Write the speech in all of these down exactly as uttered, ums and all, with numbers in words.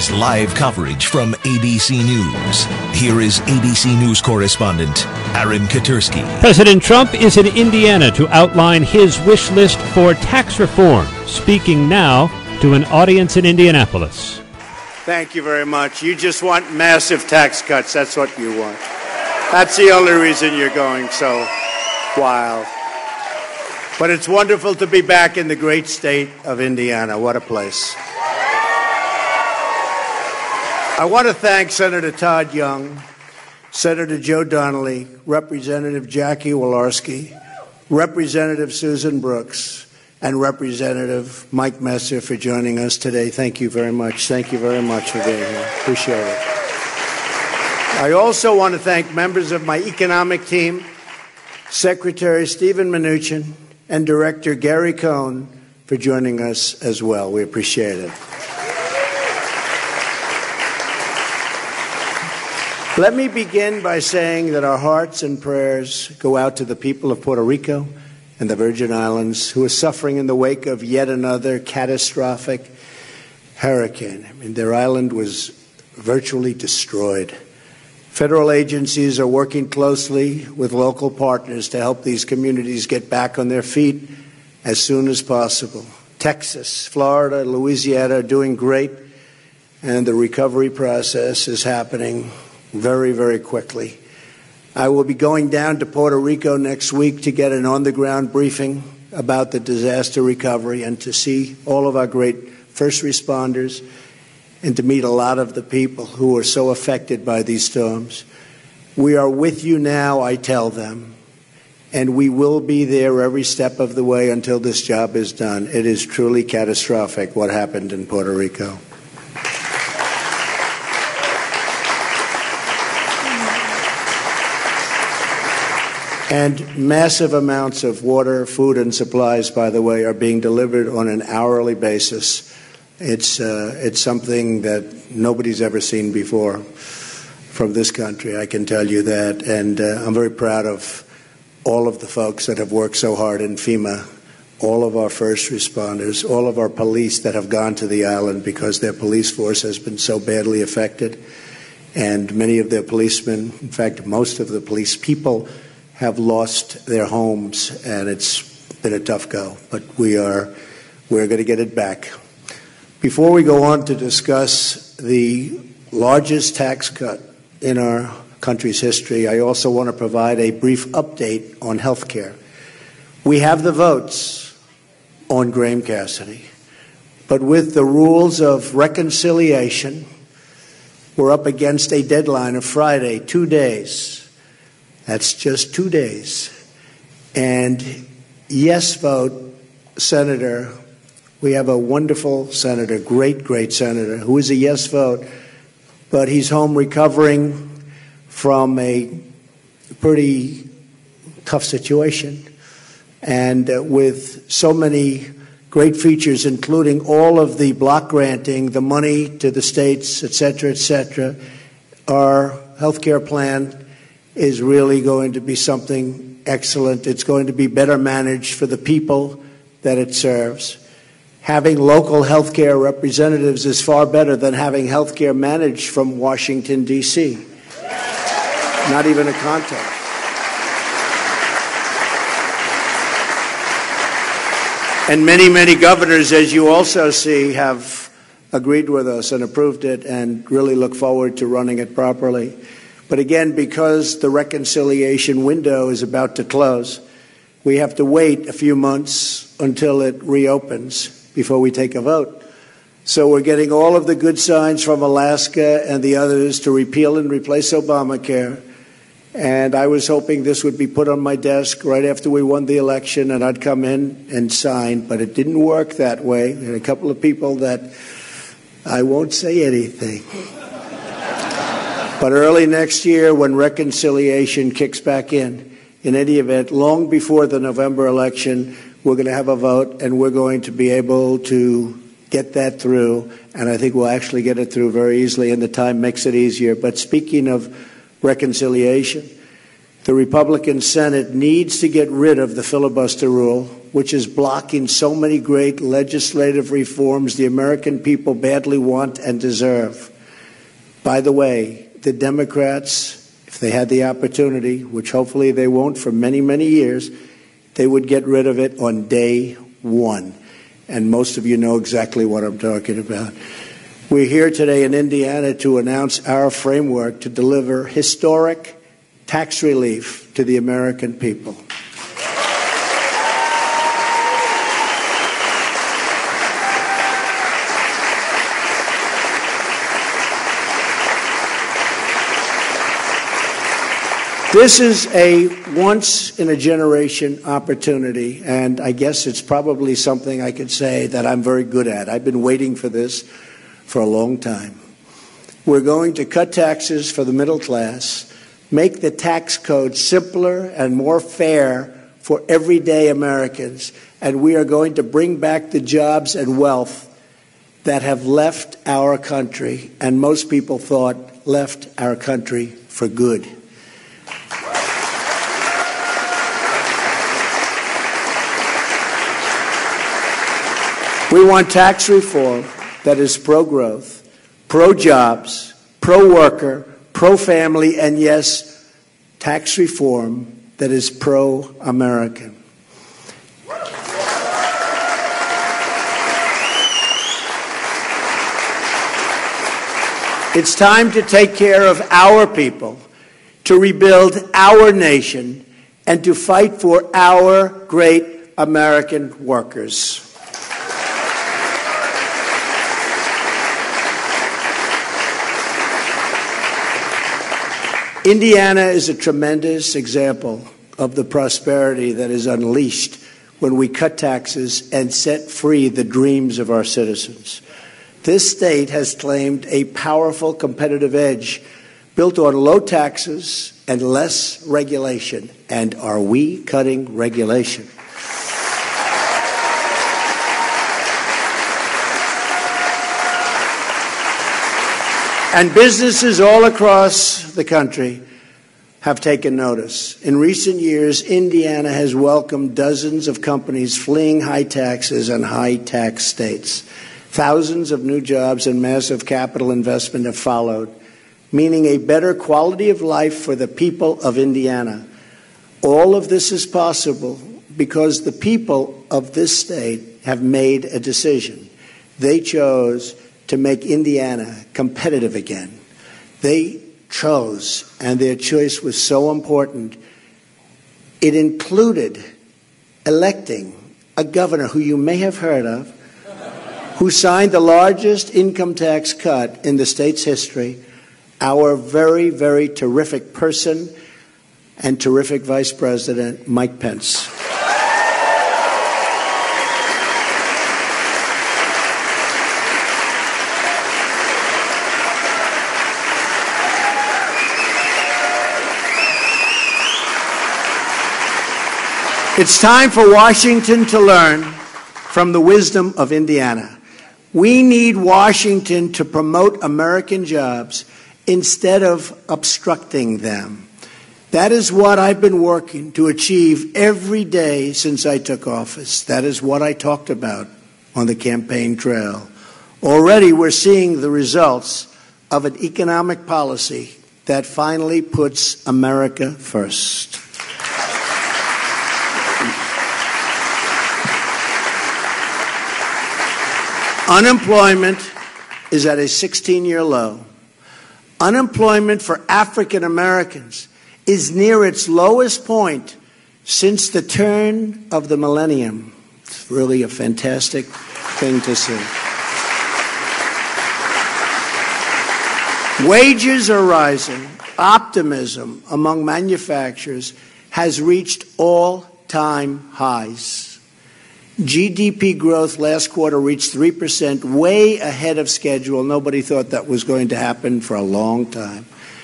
It's live coverage from A B C News. Here is A B C News correspondent Aaron Katersky. President Trump is in Indiana to outline his wish list for tax reform, speaking now to an audience in Indianapolis. Thank you very much. You just want massive tax cuts. That's what you want. That's the only reason you're going so wild. But it's wonderful to be back in the great state of Indiana. What a place. I want to thank Senator Todd Young, Senator Joe Donnelly, Representative Jackie Walorski, Representative Susan Brooks, and Representative Mike Messer for joining us today. Thank you very much. Thank you very much for being here. Appreciate it. I also want to thank members of my economic team, Secretary Stephen Mnuchin, and Director Gary Cohn for joining us as well. We appreciate it. Let me begin by saying that our hearts and prayers go out to the people of Puerto Rico and the Virgin Islands who are suffering in the wake of yet another catastrophic hurricane. I mean, their island was virtually destroyed. Federal agencies are working closely with local partners to help these communities get back on their feet as soon as possible. Texas, Florida, Louisiana are doing great, and the recovery process is happening very, very quickly. I will be going down to Puerto Rico next week to get an on-the-ground briefing about the disaster recovery and to see all of our great first responders and to meet a lot of the people who are so affected by these storms. We are with you now, I tell them, and we will be there every step of the way until this job is done. It is truly catastrophic what happened in Puerto Rico. And massive amounts of water, food, and supplies, by the way, are being delivered on an hourly basis. It's uh, it's something that nobody's ever seen before from this country, I can tell you that. And uh, I'm very proud of all of the folks that have worked so hard in FEMA, all of our first responders, all of our police that have gone to the island because their police force has been so badly affected. And many of their policemen, in fact, most of the police people, have lost their homes, and it's been a tough go. But we are we're going to get it back. Before we go on to discuss the largest tax cut in our country's history, I also want to provide a brief update on health care. We have the votes on Graham Cassidy, but with the rules of reconciliation, we're up against a deadline of Friday, two days. That's just two days. And yes vote, Senator, we have a wonderful senator, great, great senator, who is a yes vote, but he's home recovering from a pretty tough situation. And uh, with so many great features, including all of the block granting, the money to the states, et cetera, et cetera, our health care plan is really going to be something excellent. It's going to be better managed for the people that it serves. Having local health care representatives is far better than having health care managed from Washington, D C Not even a contest. And many, many governors, as you also see, have agreed with us and approved it and really look forward to running it properly. But again, because the reconciliation window is about to close, we have to wait a few months until it reopens before we take a vote. So we're getting all of the good signs from Alaska and the others to repeal and replace Obamacare. And I was hoping this would be put on my desk right after we won the election and I'd come in and sign, but it didn't work that way. There are a couple of people that I won't say anything. But early next year, when reconciliation kicks back in, in any event, long before the November election, we're going to have a vote, and we're going to be able to get that through, and I think we'll actually get it through very easily, and the time makes it easier. But speaking of reconciliation, the Republican Senate needs to get rid of the filibuster rule which is blocking so many great legislative reforms the American people badly want and deserve. By the way, the Democrats, if they had the opportunity, which hopefully they won't for many, many years, they would get rid of it on day one. And most of you know exactly what I'm talking about. We're here today in Indiana to announce our framework to deliver historic tax relief to the American people. This is a once-in-a-generation opportunity, and I guess it's probably something I could say that I'm very good at. I've been waiting for this for a long time. We're going to cut taxes for the middle class, make the tax code simpler and more fair for everyday Americans, and we are going to bring back the jobs and wealth that have left our country, and most people thought left our country for good. We want tax reform that is pro-growth, pro-jobs, pro-worker, pro-family, and yes, tax reform that is pro-American. It's time to take care of our people, to rebuild our nation, and to fight for our great American workers. Indiana is a tremendous example of the prosperity that is unleashed when we cut taxes and set free the dreams of our citizens. This state has claimed a powerful competitive edge built on low taxes and less regulation. And are we cutting regulation? And businesses all across the country have taken notice. In recent years, Indiana has welcomed dozens of companies fleeing high taxes and high-tax states. Thousands of new jobs and massive capital investment have followed, meaning a better quality of life for the people of Indiana. All of this is possible because the people of this state have made a decision. They chose to make Indiana competitive again. They chose, and their choice was so important, it included electing a governor who you may have heard of, who signed the largest income tax cut in the state's history, our very, very terrific person and terrific Vice President, Mike Pence. It's time for Washington to learn from the wisdom of Indiana. We need Washington to promote American jobs instead of obstructing them. That is what I've been working to achieve every day since I took office. That is what I talked about on the campaign trail. Already we're seeing the results of an economic policy that finally puts America first. Unemployment is at a sixteen-year low. Unemployment for African Americans is near its lowest point since the turn of the millennium. It's really a fantastic thing to see. Wages are rising. Optimism among manufacturers has reached all-time highs. G D P growth last quarter reached three percent, way ahead of schedule. Nobody thought that was going to happen for a long time.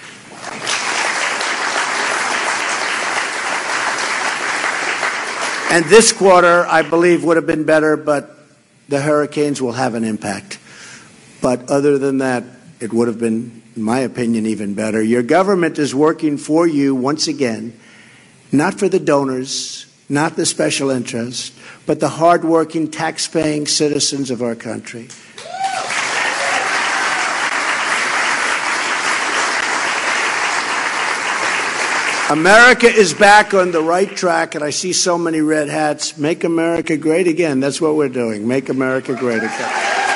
And this quarter, I believe, would have been better, but the hurricanes will have an impact. But other than that, it would have been, in my opinion, even better. Your government is working for you once again, not for the donors, not the special interests, but the hardworking, tax-paying citizens of our country. America is back on the right track, and I see so many red hats. Make America great again. That's what we're doing. Make America great again.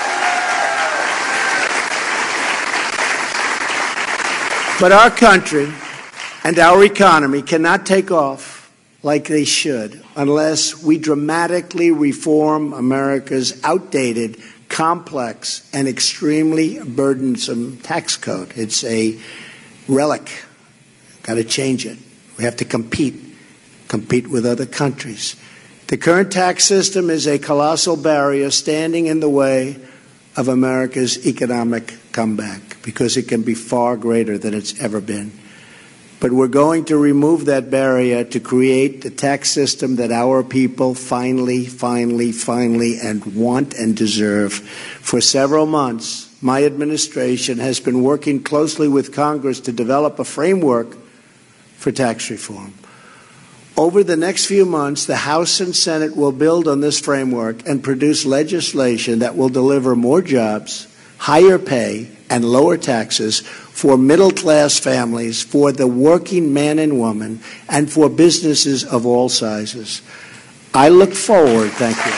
But our country and our economy cannot take off like they should unless we dramatically reform America's outdated, complex, and extremely burdensome tax code. It's a relic. Got to change it. We have to compete, compete with other countries. The current tax system is a colossal barrier standing in the way of America's economic comeback because it can be far greater than it's ever been. But we're going to remove that barrier to create the tax system that our people finally, finally, finally and want and deserve. For several months, my administration has been working closely with Congress to develop a framework for tax reform. Over the next few months, the House and Senate will build on this framework and produce legislation that will deliver more jobs, higher pay, and lower taxes for middle-class families, for the working man and woman, and for businesses of all sizes. I look forward, thank you.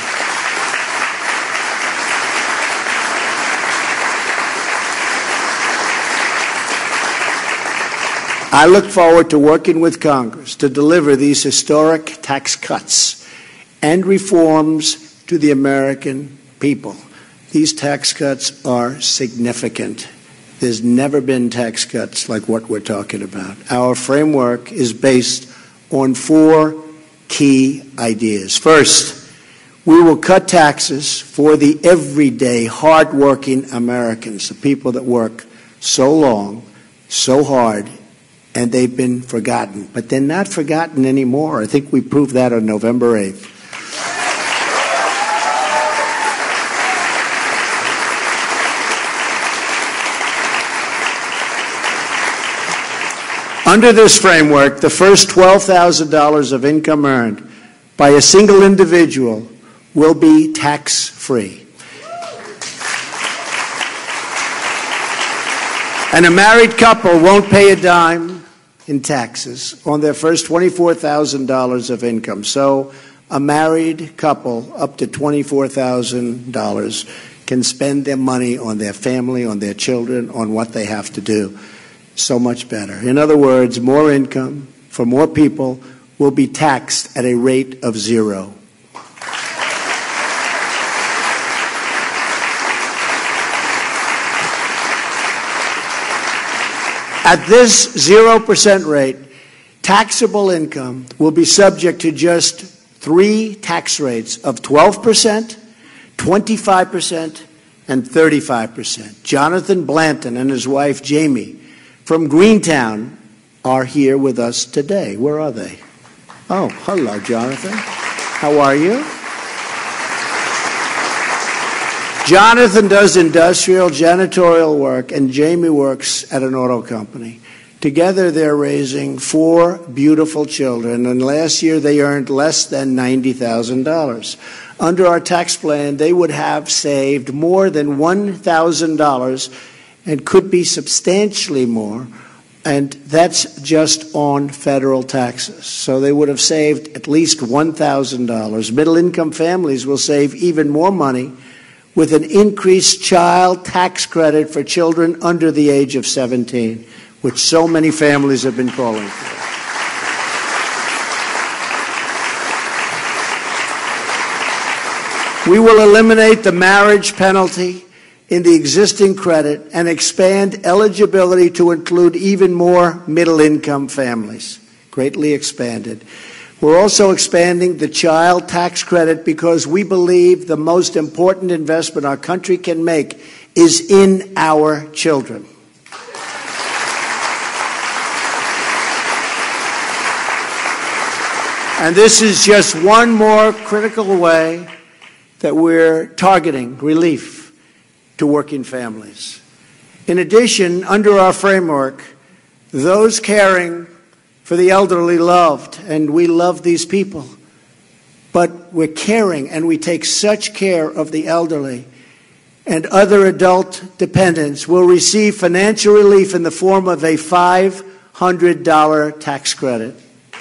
I look forward to working with Congress to deliver these historic tax cuts and reforms to the American people. These tax cuts are significant. There's never been tax cuts like what we're talking about. Our framework is based on four key ideas. First, we will cut taxes for the everyday, hard-working Americans, the people that work so long, so hard, and they've been forgotten. But they're not forgotten anymore. I think we proved that on November eighth. Under this framework, the first twelve thousand dollars of income earned by a single individual will be tax-free. And a married couple won't pay a dime in taxes on their first twenty-four thousand dollars of income. So a married couple up to twenty-four thousand dollars can spend their money on their family, on their children, on what they have to do. So much better. In other words, more income for more people will be taxed at a rate of zero. At this zero percent rate, taxable income will be subject to just three tax rates of twelve percent, twenty-five percent, and thirty-five percent. Jonathan Blanton and his wife, Jamie, from Greentown, are here with us today. Where are they? Oh, hello, Jonathan. How are you? Jonathan does industrial janitorial work, and Jamie works at an auto company. Together, they're raising four beautiful children, and last year they earned less than ninety thousand dollars. Under our tax plan, they would have saved more than one thousand dollars and could be substantially more, and that's just on federal taxes. So they would have saved at least one thousand dollars. Middle-income families will save even more money with an increased child tax credit for children under the age of seventeen, which so many families have been calling for. We will eliminate the marriage penalty in the existing credit and expand eligibility to include even more middle-income families, greatly expanded. We're also expanding the child tax credit because we believe the most important investment our country can make is in our children. And this is just one more critical way that we're targeting relief to working families. In addition, under our framework, those caring for the elderly loved, and we love these people, but we're caring, and we take such care of the elderly and other adult dependents will receive financial relief in the form of a five hundred dollars tax credit.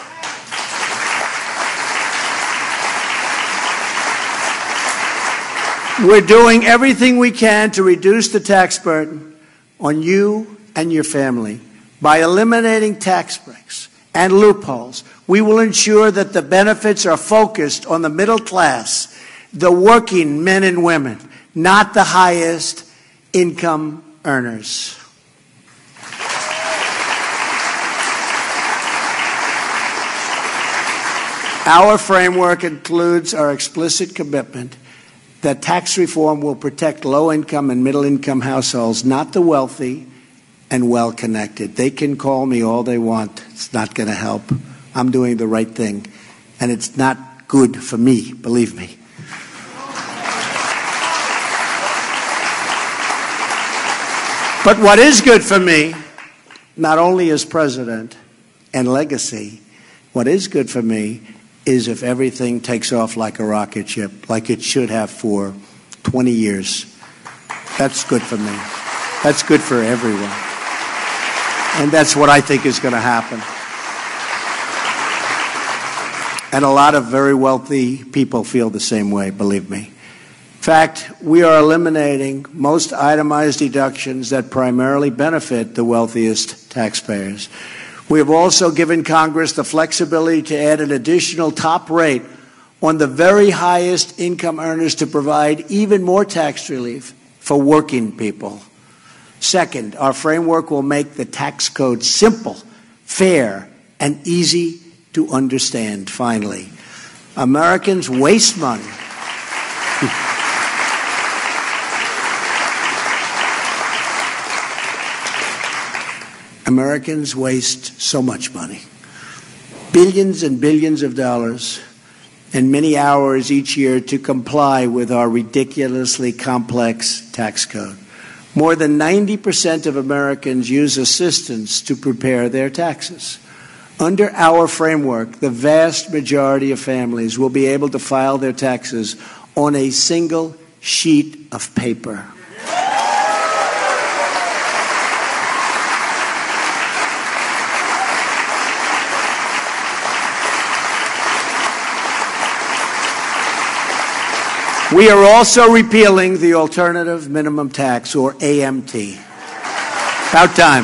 We're doing everything we can to reduce the tax burden on you and your family. By eliminating tax breaks and loopholes, we will ensure that the benefits are focused on the middle class, the working men and women, not the highest income earners. Our framework includes our explicit commitment that tax reform will protect low-income and middle-income households, not the wealthy and well-connected. They can call me all they want. It's not going to help. I'm doing the right thing, and it's not good for me, believe me. But what is good for me, not only as president and legacy, what is good for me is if everything takes off like a rocket ship, like it should have for twenty years. That's good for me. That's good for everyone. And that's what I think is going to happen. And a lot of very wealthy people feel the same way, believe me. In fact, we are eliminating most itemized deductions that primarily benefit the wealthiest taxpayers. We have also given Congress the flexibility to add an additional top rate on the very highest income earners to provide even more tax relief for working people. Second, our framework will make the tax code simple, fair, and easy to understand. Finally, Americans waste money. Americans waste so much money, billions and billions of dollars, and many hours each year to comply with our ridiculously complex tax code. More than ninety percent of Americans use assistance to prepare their taxes. Under our framework, the vast majority of families will be able to file their taxes on a single sheet of paper. We are also repealing the Alternative Minimum Tax, or A M T. About time.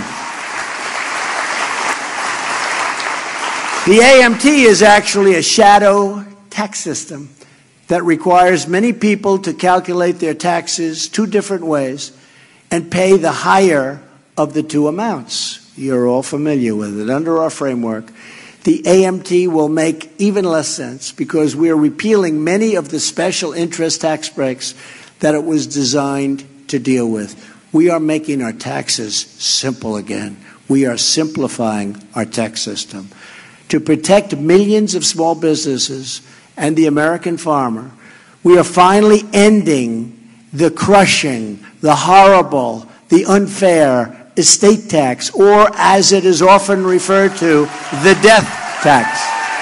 The A M T is actually a shadow tax system that requires many people to calculate their taxes two different ways and pay the higher of the two amounts. You're all familiar with it. Under our framework, the A M T will make even less sense because we are repealing many of the special interest tax breaks that it was designed to deal with. We are making our taxes simple again. We are simplifying our tax system. To protect millions of small businesses and the American farmer, we are finally ending the crushing, the horrible, the unfair estate tax, or as it is often referred to, the death tax.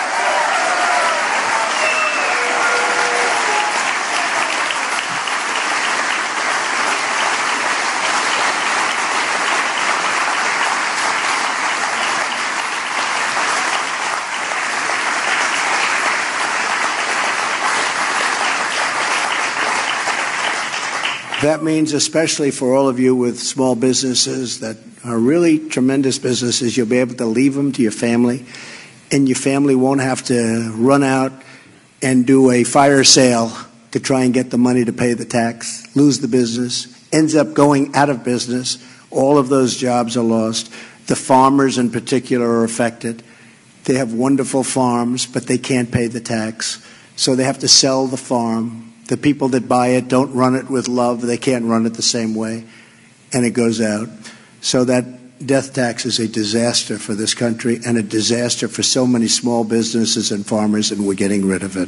That means, especially for all of you with small businesses that are really tremendous businesses, you'll be able to leave them to your family, and your family won't have to run out and do a fire sale to try and get the money to pay the tax, lose the business, ends up going out of business. All of those jobs are lost. The farmers in particular are affected. They have wonderful farms, but they can't pay the tax, so they have to sell the farm. The people that buy it don't run it with love. They can't run it the same way, and it goes out. So that death tax is a disaster for this country and a disaster for so many small businesses and farmers, and we're getting rid of it.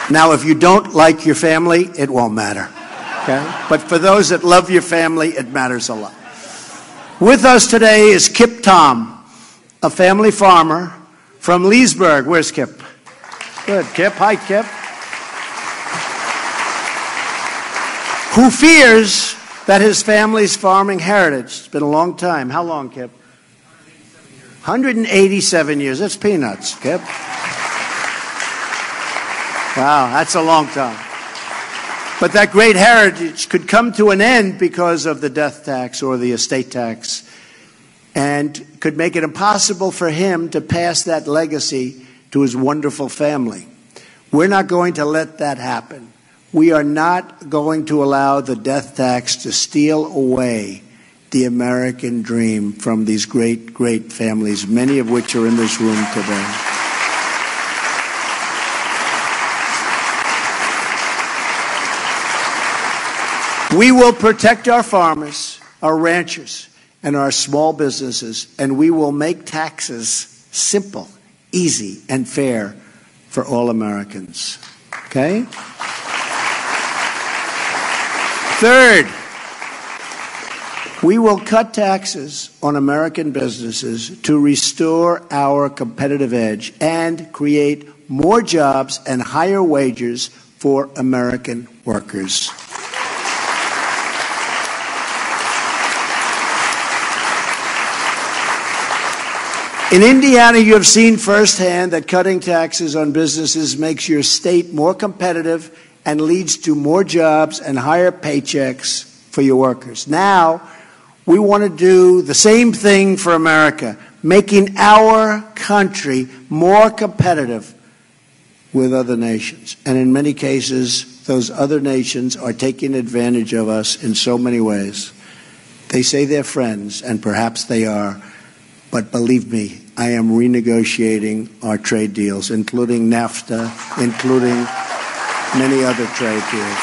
Now, if you don't like your family, it won't matter. Okay? But for those that love your family, it matters a lot. With us today is Kip Tom, a family farmer from Leesburg. Where's Kip? Good. Kip. Hi, Kip. Who fears that his family's farming heritage. It's been a long time. How long, Kip? one hundred eighty-seven years. That's peanuts, Kip. Wow, that's a long time. But that great heritage could come to an end because of the death tax or the estate tax, and could make it impossible for him to pass that legacy to his wonderful family. We're not going to let that happen. We are not going to allow the death tax to steal away the American dream from these great, great families, many of which are in this room today. We will protect our farmers, our ranchers, and our small businesses, and we will make taxes simple, easy, and fair for all Americans. Okay? Third, we will cut taxes on American businesses to restore our competitive edge and create more jobs and higher wages for American workers. In Indiana, you have seen firsthand that cutting taxes on businesses makes your state more competitive and leads to more jobs and higher paychecks for your workers. Now, we want to do the same thing for America, making our country more competitive with other nations. And in many cases, those other nations are taking advantage of us in so many ways. They say they're friends, and perhaps they are. But believe me, I am renegotiating our trade deals, including NAFTA, including many other trade deals.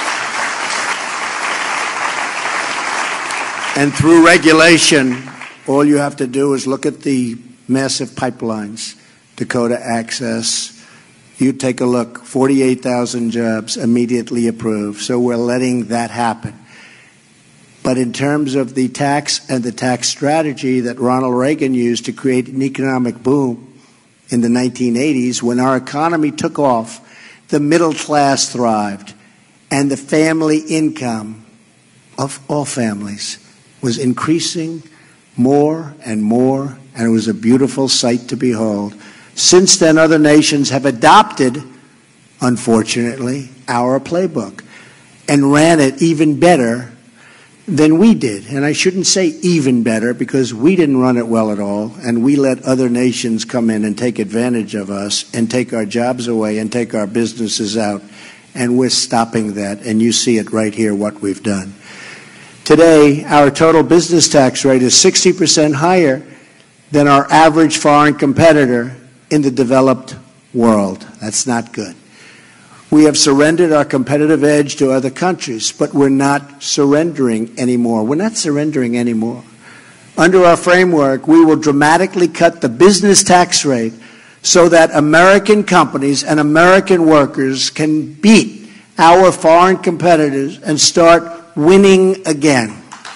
And through regulation, all you have to do is look at the massive pipelines, Dakota Access. You take a look, forty-eight thousand jobs immediately approved. So we're letting that happen. But in terms of the tax and the tax strategy that Ronald Reagan used to create an economic boom in the nineteen eighties, when our economy took off, the middle class thrived, and the family income of all families was increasing more and more, and it was a beautiful sight to behold. Since then, other nations have adopted, unfortunately, our playbook and ran it even better than we did. And I shouldn't say even better, because we didn't run it well at all, and we let other nations come in and take advantage of us and take our jobs away and take our businesses out, and we're stopping that, and you see it right here, what we've done. Today, our total business tax rate is sixty percent higher than our average foreign competitor in the developed world. That's not good. We have surrendered our competitive edge to other countries, but we're not surrendering anymore. We're not surrendering anymore. Under our framework, we will dramatically cut the business tax rate so that American companies and American workers can beat our foreign competitors and start winning again.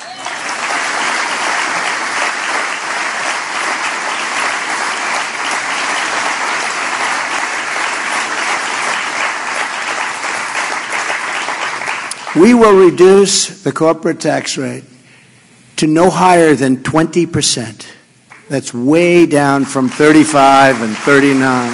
We will reduce the corporate tax rate to no higher than twenty percent. That's way down from thirty-five and thirty-nine,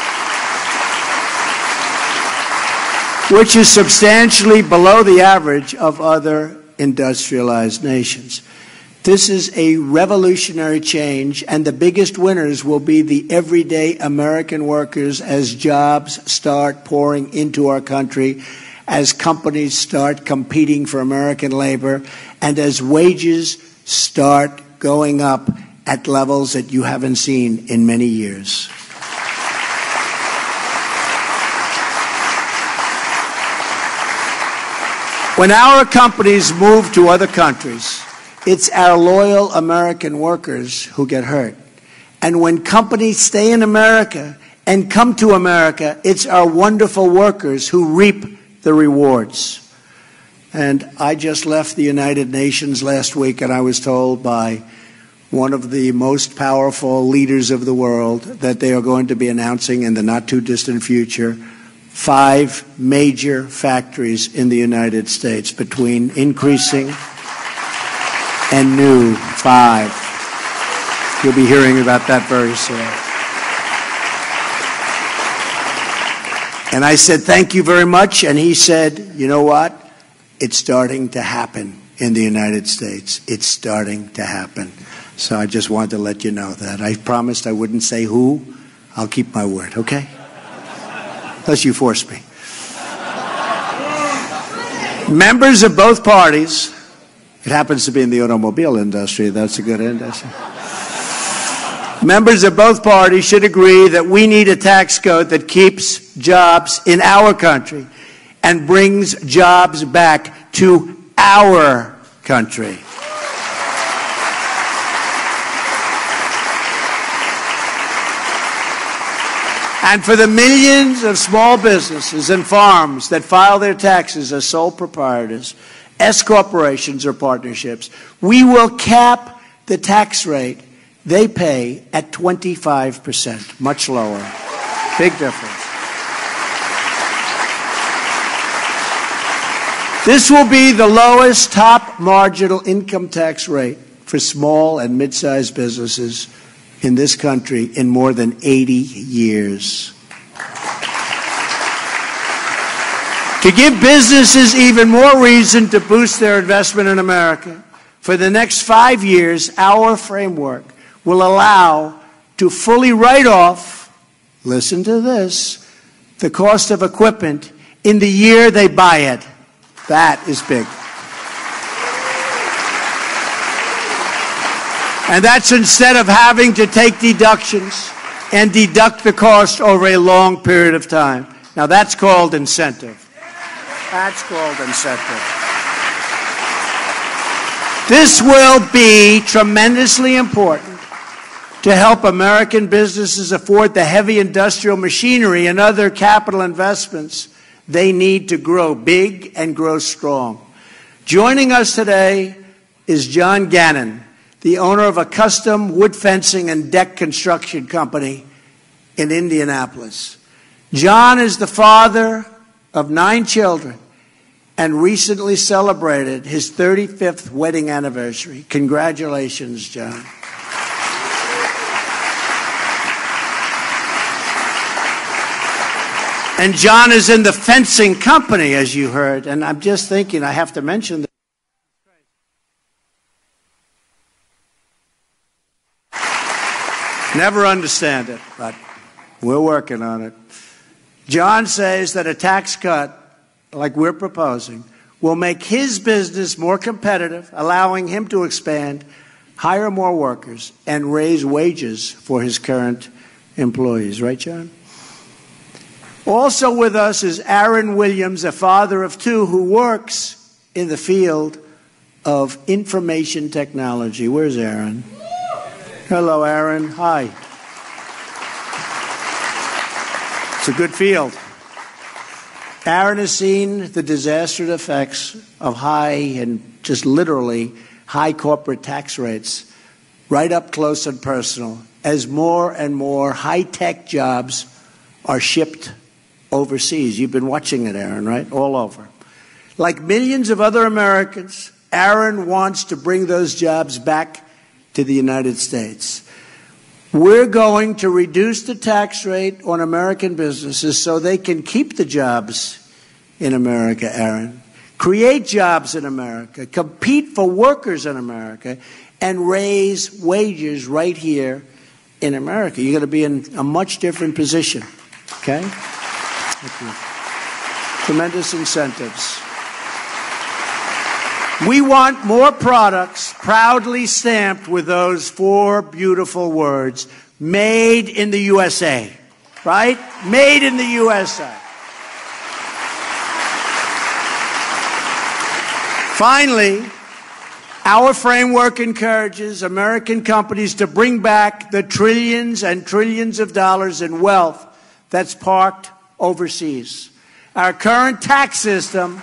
which is substantially below the average of other industrialized nations. This is a revolutionary change, and the biggest winners will be the everyday American workers as jobs start pouring into our country, as companies start competing for American labor, and as wages start going up at levels that you haven't seen in many years. When our companies move to other countries, it's our loyal American workers who get hurt. And when companies stay in America, and come to America, it's our wonderful workers who reap the rewards. And I just left the United Nations last week, and I was told by one of the most powerful leaders of the world that they are going to be announcing in the not-too-distant future five major factories in the United States, between increasing and new. Five. You'll be hearing about that very soon. And I said, thank you very much. And he said, you know what? It's starting to happen in the United States. It's starting to happen. So I just wanted to let you know that. I promised I wouldn't say who. I'll keep my word, okay? Unless you force me. Members of both parties, it happens to be in the automobile industry, that's a good industry. Members of both parties should agree that we need a tax code that keeps jobs in our country and brings jobs back to our country. And for the millions of small businesses and farms that file their taxes as sole proprietors, S corporations or partnerships, we will cap the tax rate they pay at twenty-five percent, much lower. Big difference. This will be the lowest top marginal income tax rate for small and mid-sized businesses in this country in more than eighty years. To give businesses even more reason to boost their investment in America, for the next five years, our framework will allow to fully write off, listen to this, the cost of equipment in the year they buy it. That is big. And that's instead of having to take deductions and deduct the cost over a long period of time. Now that's called incentive. That's called incentive. This will be tremendously important to help American businesses afford the heavy industrial machinery and other capital investments they need to grow big and grow strong. Joining us today is John Gannon, the owner of a custom wood fencing and deck construction company in Indianapolis. John is the father of nine children and recently celebrated his thirty-fifth wedding anniversary. Congratulations, John. And John is in the fencing company, as you heard. And I'm just thinking, I have to mention that. Never understand it, but we're working on it. John says that a tax cut, like we're proposing, will make his business more competitive, allowing him to expand, hire more workers, and raise wages for his current employees. Right, John? Also with us is Aaron Williams, a father of two who works in the field of information technology. Where's Aaron? Hello, Aaron. Hi. It's a good field. Aaron has seen the disastrous effects of high and just literally high corporate tax rates right up close and personal as more and more high-tech jobs are shipped overseas. You've been watching it, Aaron, right? All over. Like millions of other Americans, Aaron wants to bring those jobs back to the United States. We're going to reduce the tax rate on American businesses so they can keep the jobs in America, Aaron, create jobs in America, compete for workers in America, and raise wages right here in America. You're going to be in a much different position, okay? Tremendous incentives. We want more products proudly stamped with those four beautiful words, made in the U S A, right? Made in the U S A. Finally, our framework encourages American companies to bring back the trillions and trillions of dollars in wealth that's parked overseas. Our current tax system,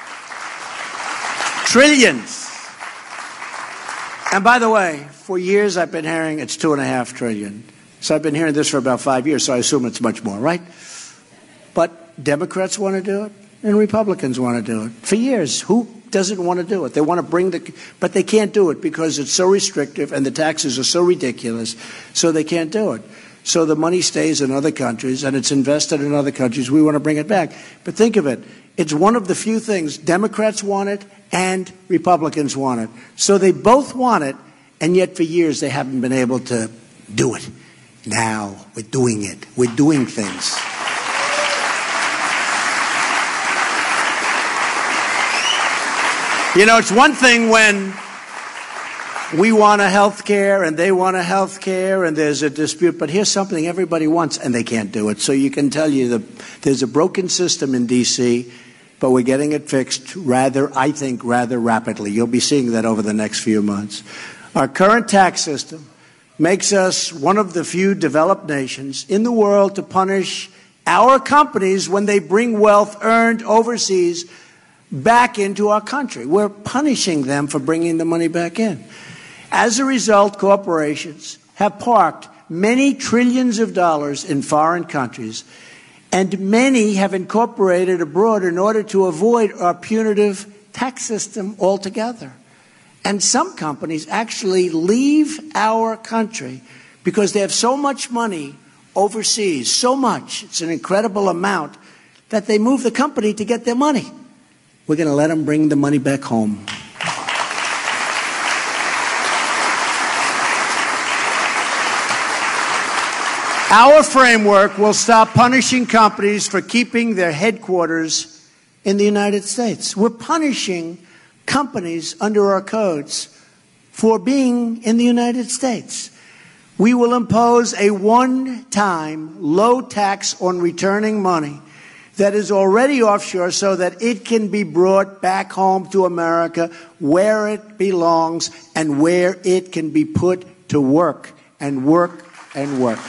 trillions. And by the way, for years I've been hearing it's two and a half trillion. So I've been hearing this for about five years, so I assume it's much more, right? But Democrats want to do it, and Republicans want to do it. For years, who doesn't want to do it? They want to bring the, but they can't do it because it's so restrictive and the taxes are so ridiculous, so they can't do it. So the money stays in other countries and it's invested in other countries. We want to bring it back. But think of it. It's one of the few things Democrats want it and Republicans want it. So they both want it, and yet for years they haven't been able to do it. Now we're doing it. We're doing things. You know, it's one thing when we want a health care and they want a health care and there's a dispute, but here's something everybody wants and they can't do it. So you can tell you that there's a broken system in D C, but we're getting it fixed rather, I think, rather rapidly. You'll be seeing that over the next few months. Our current tax system makes us one of the few developed nations in the world to punish our companies when they bring wealth earned overseas back into our country. We're punishing them for bringing the money back in. As a result, corporations have parked many trillions of dollars in foreign countries, and many have incorporated abroad in order to avoid our punitive tax system altogether. And some companies actually leave our country because they have so much money overseas, so much, it's an incredible amount, that they move the company to get their money. We're going to let them bring the money back home. Our framework will stop punishing companies for keeping their headquarters in the United States. We're punishing companies under our codes for being in the United States. We will impose a one-time low tax on returning money that is already offshore so that it can be brought back home to America where it belongs and where it can be put to work and work and work.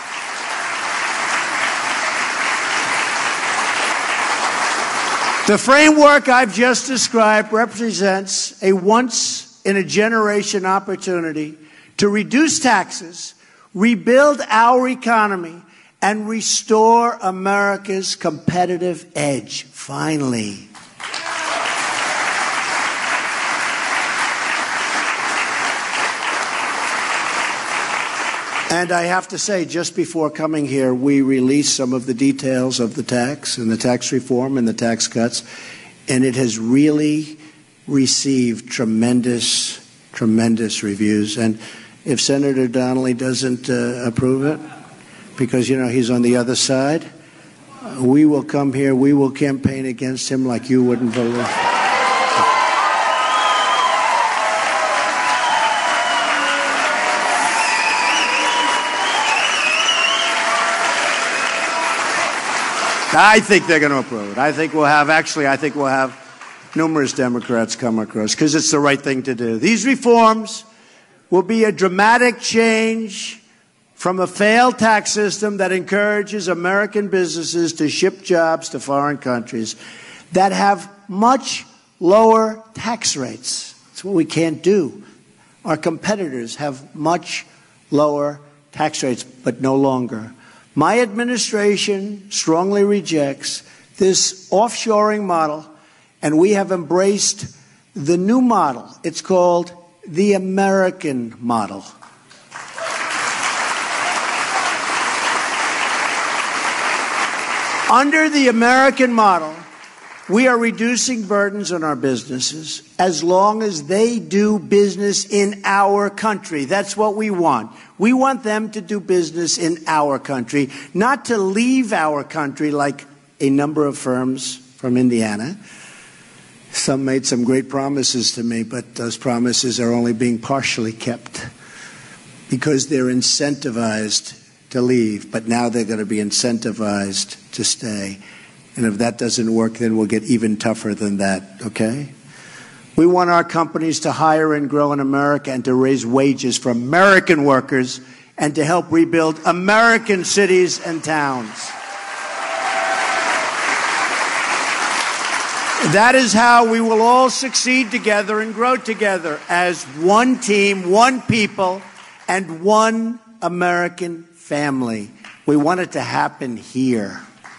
The framework I've just described represents a once-in-a-generation opportunity to reduce taxes, rebuild our economy, and restore America's competitive edge, finally. And I have to say, just before coming here, we released some of the details of the tax and the tax reform and the tax cuts, and it has really received tremendous, tremendous reviews. And if Senator Donnelly doesn't uh, approve it, because, you know, he's on the other side, uh, we will come here, we will campaign against him like you wouldn't believe. I think they're going to approve it. I think we'll have, actually, I think we'll have numerous Democrats come across because it's the right thing to do. These reforms will be a dramatic change from a failed tax system that encourages American businesses to ship jobs to foreign countries that have much lower tax rates. That's what we can't do. Our competitors have much lower tax rates, but no longer. My administration strongly rejects this offshoring model, and we have embraced the new model. It's called the American model. Under the American model, we are reducing burdens on our businesses as long as they do business in our country. That's what we want. We want them to do business in our country, not to leave our country like a number of firms from Indiana. Some made some great promises to me, but those promises are only being partially kept because they're incentivized to leave, but now they're going to be incentivized to stay. And if that doesn't work, then we'll get even tougher than that, okay? We want our companies to hire and grow in America and to raise wages for American workers and to help rebuild American cities and towns. That is how we will all succeed together and grow together as one team, one people, and one American family. We want it to happen here.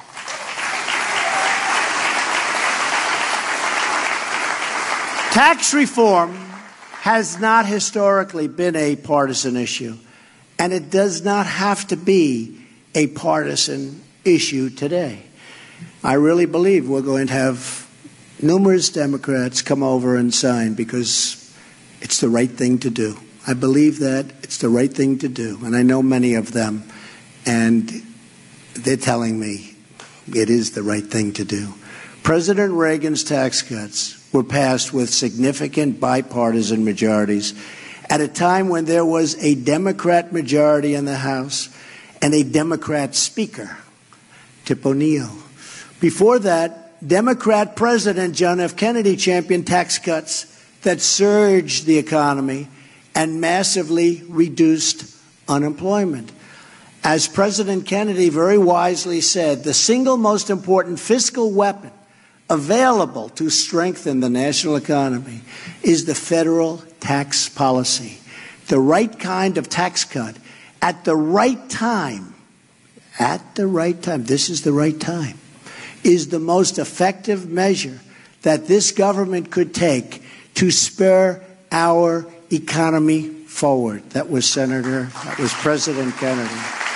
Tax reform has not historically been a partisan issue, and it does not have to be a partisan issue today. I really believe we're going to have numerous Democrats come over and sign because it's the right thing to do. I believe that it's the right thing to do, and I know many of them, and they're telling me it is the right thing to do. President Reagan's tax cuts were passed with significant bipartisan majorities at a time when there was a Democrat majority in the House and a Democrat Speaker, Tip O'Neill. Before that, Democrat President John F. Kennedy championed tax cuts that surged the economy and massively reduced unemployment. As President Kennedy very wisely said, the single most important fiscal weapon available to strengthen the national economy is the federal tax policy. The right kind of tax cut at the right time, at the right time, this is the right time, is the most effective measure that this government could take to spur our economy forward. That was Senator, that was President Kennedy.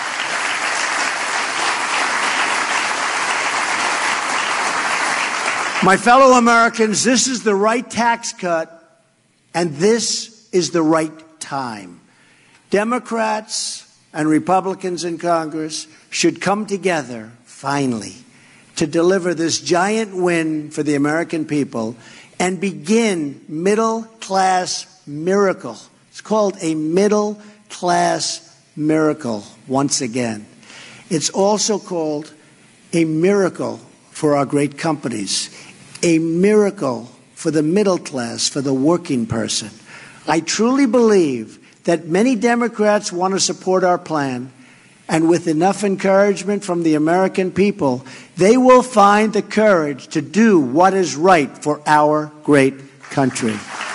My fellow Americans, this is the right tax cut, and this is the right time. Democrats and Republicans in Congress should come together, finally, to deliver this giant win for the American people and begin middle-class miracle. It's called a middle-class miracle once again. It's also called a miracle for our great companies, a miracle for the middle class, for the working person. I truly believe that many Democrats want to support our plan, and with enough encouragement from the American people, they will find the courage to do what is right for our great country.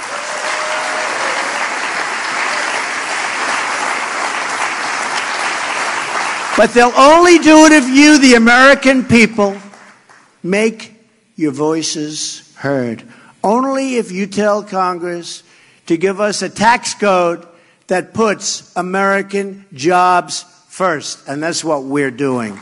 But they'll only do it if you, the American people, make your voices heard. Only if you tell Congress to give us a tax code that puts American jobs first. And that's what we're doing.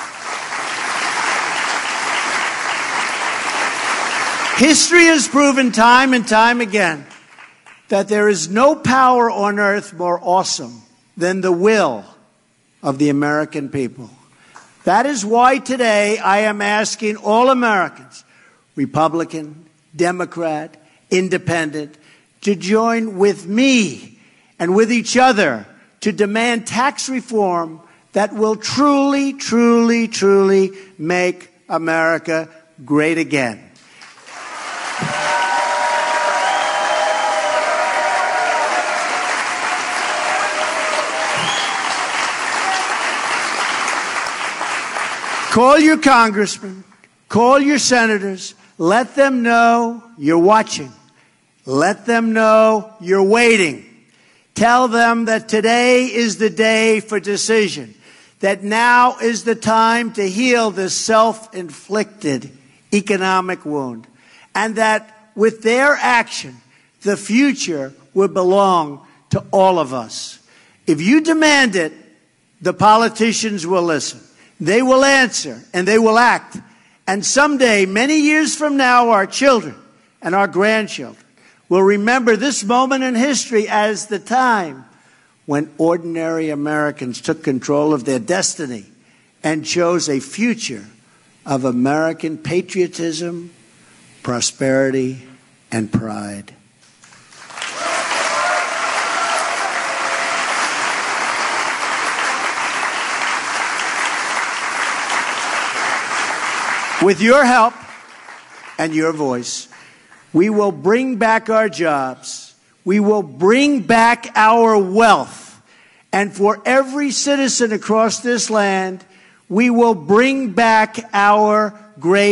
History has proven time and time again that there is no power on earth more awesome than the will of the American people. That is why today I am asking all Americans, Republican, Democrat, Independent, to join with me and with each other to demand tax reform that will truly, truly, truly make America great again. Call your congressmen, call your senators, let them know you're watching. Let them know you're waiting. Tell them that today is the day for decision, that now is the time to heal this self-inflicted economic wound, and that with their action, the future will belong to all of us. If you demand it, the politicians will listen. They will answer and they will act. And someday, many years from now, our children and our grandchildren will remember this moment in history as the time when ordinary Americans took control of their destiny and chose a future of American patriotism, prosperity, and pride. With your help and your voice, we will bring back our jobs. We will bring back our wealth. And for every citizen across this land, we will bring back our great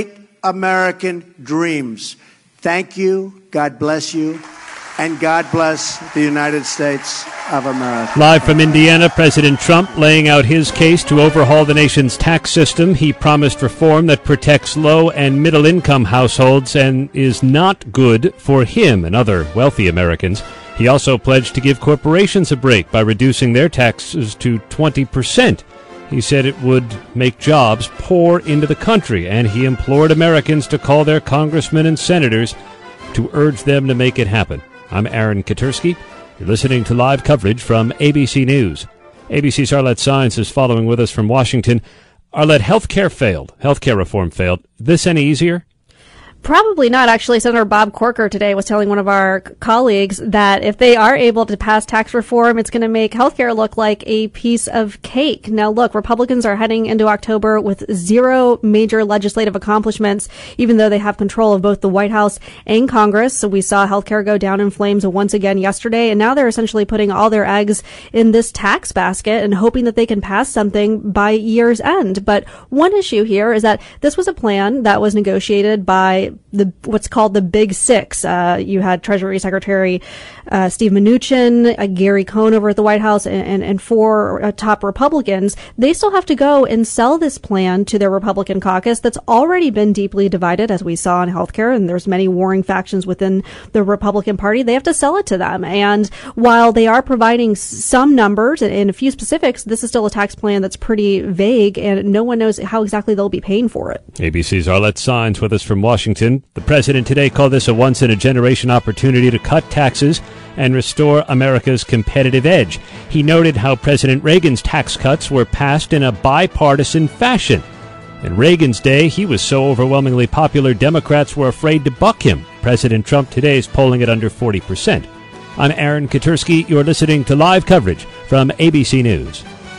American dreams. Thank you. God bless you. And God bless the United States of America. Live from Indiana, President Trump laying out his case to overhaul the nation's tax system. He promised reform that protects low and middle-income households and is not good for him and other wealthy Americans. He also pledged to give corporations a break by reducing their taxes to twenty percent. He said it would make jobs pour into the country, and he implored Americans to call their congressmen and senators to urge them to make it happen. I'm Aaron Katursky. You're listening to live coverage from A B C News. A B C's Arlette Saenz is following with us from Washington. Arlette, healthcare failed. Healthcare reform failed. This any easier? Probably not. Actually, Senator Bob Corker today was telling one of our colleagues that if they are able to pass tax reform, it's going to make healthcare look like a piece of cake. Now, look, Republicans are heading into October with zero major legislative accomplishments, even though they have control of both the White House and Congress. So we saw healthcare go down in flames once again yesterday, and now they're essentially putting all their eggs in this tax basket and hoping that they can pass something by year's end. But one issue here is that this was a plan that was negotiated by the what's called the Big Six. Uh, you had Treasury Secretary uh, Steve Mnuchin, uh, Gary Cohn over at the White House, and, and, and four uh, top Republicans. They still have to go and sell this plan to their Republican caucus that's already been deeply divided, as we saw in healthcare, and there's many warring factions within the Republican Party. They have to sell it to them. And while they are providing some numbers and a few specifics, this is still a tax plan that's pretty vague, and no one knows how exactly they'll be paying for it. A B C's Arlette Saenz with us from Washington. The president today called this a once-in-a-generation opportunity to cut taxes and restore America's competitive edge. He noted how President Reagan's tax cuts were passed in a bipartisan fashion. In Reagan's day, he was so overwhelmingly popular, Democrats were afraid to buck him. President Trump today is polling at under forty percent. I'm Aaron Katursky. You're listening to live coverage from A B C News.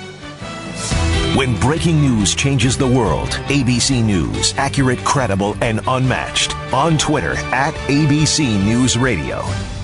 When breaking news changes the world, A B C News, accurate, credible, and unmatched. On Twitter, at A B C News Radio.